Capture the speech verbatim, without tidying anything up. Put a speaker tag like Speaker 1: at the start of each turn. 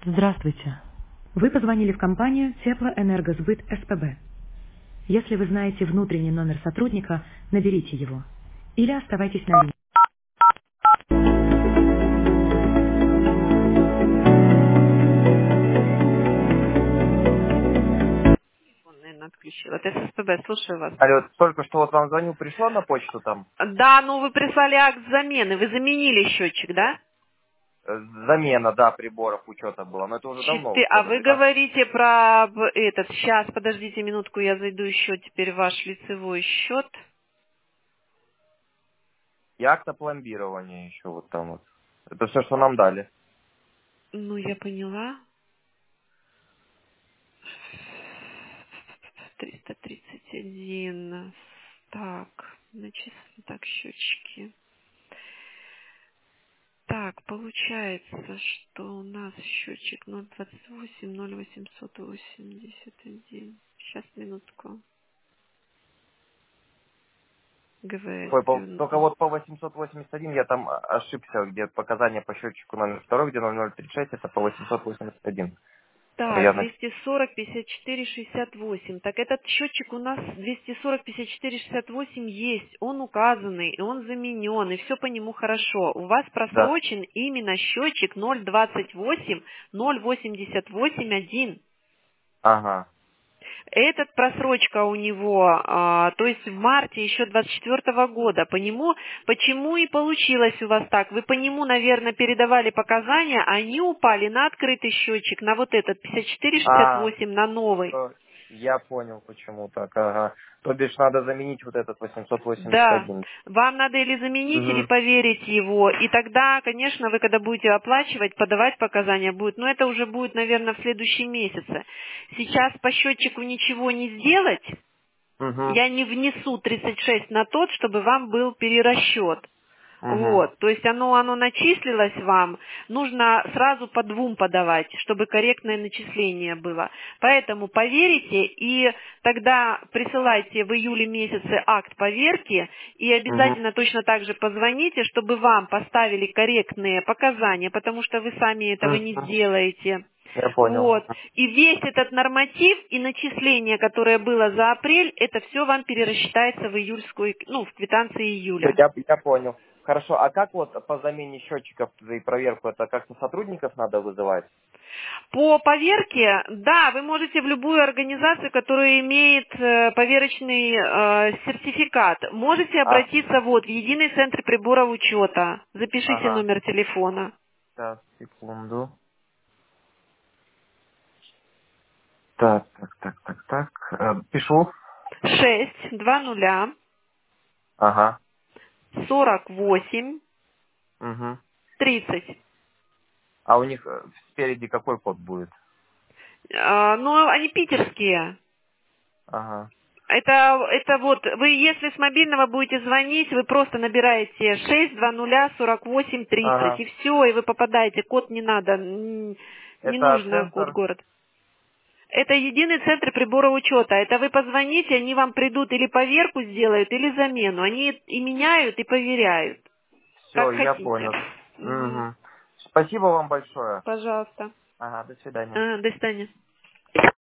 Speaker 1: Здравствуйте. Вы позвонили в компанию Теплоэнергосбыт СПБ. Если вы знаете внутренний номер сотрудника, наберите его. Или оставайтесь на линии.
Speaker 2: Он, наверное, отключил. Это СПБ, слушаю вас.
Speaker 3: Алло, только что вот вам звонил, пришло на почту там
Speaker 2: Да, ну вы прислали акт замены, вы заменили счетчик, да?
Speaker 3: э, замена, да, приборов учета была, но это уже давно
Speaker 2: Четы- А
Speaker 3: было,
Speaker 2: вы
Speaker 3: да?
Speaker 2: говорите про б- этот, сейчас, подождите минутку, я зайду еще теперь в ваш лицевой счет.
Speaker 3: И акт пломбирования еще вот там вот. Это все, что нам дали.
Speaker 2: Ну, я поняла. триста тридцать один. Так, значит, так, счетчики. Так, получается, что у нас счетчик ноль двадцать восемь ноль восемьсот восемьдесят один. Сейчас, минутку. ГВС.
Speaker 3: Ой, по- только
Speaker 2: девяносто.
Speaker 3: вот по восемьсот восемьдесят один я там ошибся, где показания по счетчику номер два, где ноль ноль тридцать шесть, это по восемьсот восемьдесят один.
Speaker 2: Так,
Speaker 3: Я на...
Speaker 2: двести сорок пятьдесят четыре шестьдесят восемь. Так этот счетчик у нас двести сорок пятьдесят четыре шестьдесят восемь есть. Он указанный, и он заменен, и все по нему хорошо. У вас
Speaker 3: Да.
Speaker 2: просрочен именно счетчик ноль двадцать восемь ноль восемьдесят восемь один.
Speaker 3: Ага.
Speaker 2: Этот просрочка у него, а, то есть в марте еще двадцать четвёртого года. По нему, почему и получилось у вас так? Вы по нему, наверное, передавали показания, а они упали на открытый счетчик, на вот этот пятьдесят четыре шестьдесят
Speaker 3: А,
Speaker 2: восемь, на новый.
Speaker 3: э, я понял, почему так, ага. То бишь надо заменить вот этот восемьсот восемьдесят
Speaker 2: Да,
Speaker 3: один.
Speaker 2: вам надо или заменить, или
Speaker 3: Угу.
Speaker 2: поверить его. И тогда, конечно, вы когда будете оплачивать, подавать показания будет, но это уже будет, наверное, в следующем месяце. Сейчас по счетчику ничего не сделать,
Speaker 3: Угу.
Speaker 2: я не внесу тридцать шесть на тот, чтобы вам был перерасчет.
Speaker 3: Угу.
Speaker 2: Вот, то есть оно, оно начислилось вам, нужно сразу по двум подавать, чтобы корректное начисление было. Поэтому поверите и тогда присылайте в июле месяце акт поверки и
Speaker 3: Угу.
Speaker 2: обязательно точно так же позвоните, чтобы вам поставили корректные показания, потому что вы сами этого не
Speaker 3: Мгм.
Speaker 2: сделаете.
Speaker 3: Я понял.
Speaker 2: Вот. И весь этот норматив и начисление, которое было за апрель, это все вам перерасчитается в июльскую, ну, в квитанции июля.
Speaker 3: Я, я понял. Хорошо, а как вот по замене счетчиков и проверку, это как-то сотрудников надо вызывать?
Speaker 2: По поверке, да, вы можете в любую организацию, которая имеет э, поверочный э, сертификат, можете
Speaker 3: А,
Speaker 2: обратиться вот в единый центр приборов учета. Запишите
Speaker 3: ага.
Speaker 2: номер телефона.
Speaker 3: Сейчас, секунду. Так, так, так, так, так. Э, пишу.
Speaker 2: шесть два нуля
Speaker 3: Ага.
Speaker 2: сорок восемь
Speaker 3: Угу.
Speaker 2: тридцать.
Speaker 3: А у них э, спереди какой код будет?
Speaker 2: А, ну, они питерские.
Speaker 3: Ага.
Speaker 2: Это, это вот, вы если с мобильного будете звонить, вы просто набираете шесть два нуля сорок восемь тридцать,
Speaker 3: Ага.
Speaker 2: и все, и вы попадаете. Код не надо, н- не
Speaker 3: Это
Speaker 2: нужно код
Speaker 3: центр.
Speaker 2: город. Это единый центр прибора учета. Это вы позвоните, они вам придут или поверку сделают, или замену. Они и меняют, и проверяют.
Speaker 3: Все,
Speaker 2: Как
Speaker 3: я
Speaker 2: хотите.
Speaker 3: понял.
Speaker 2: Мгм.
Speaker 3: Угу. Спасибо вам большое.
Speaker 2: Пожалуйста.
Speaker 3: Ага, до свидания.
Speaker 2: А, до свидания.